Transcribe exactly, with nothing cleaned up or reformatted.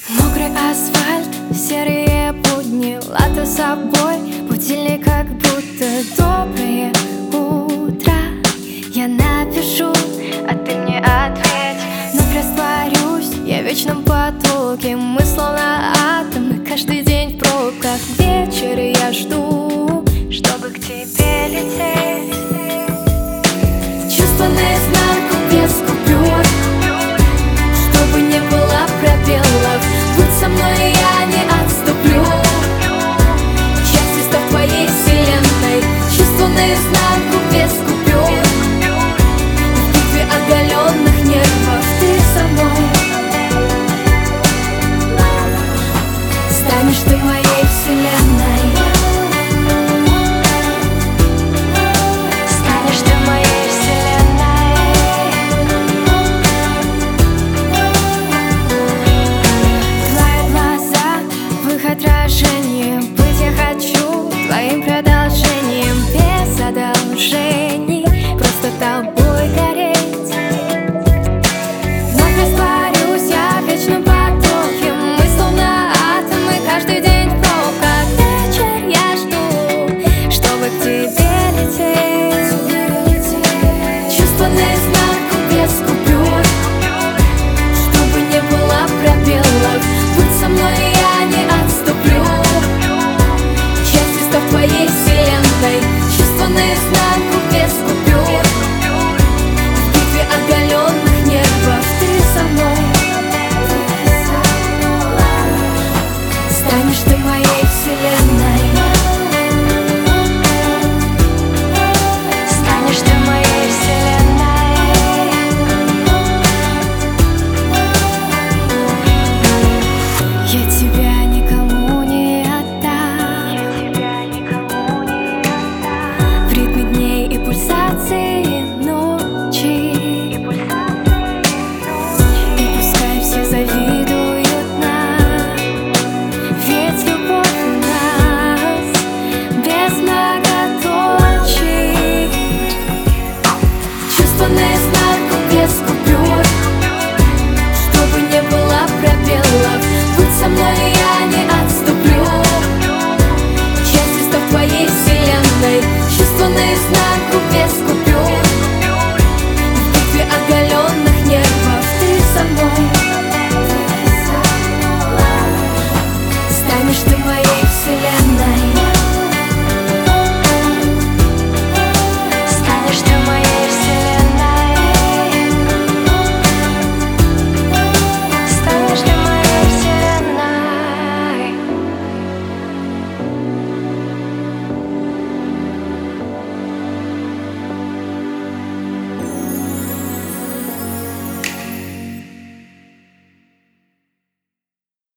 Мокрый асфальт, серые будни, лата с собой, будильник как будто доброе утро. Я напишу, а ты мне ответь. Вновь растворюсь, я в вечном потоке. Мы словно атомы, каждый день в пробках. Вечер я жду, чтобы к тебе лететь.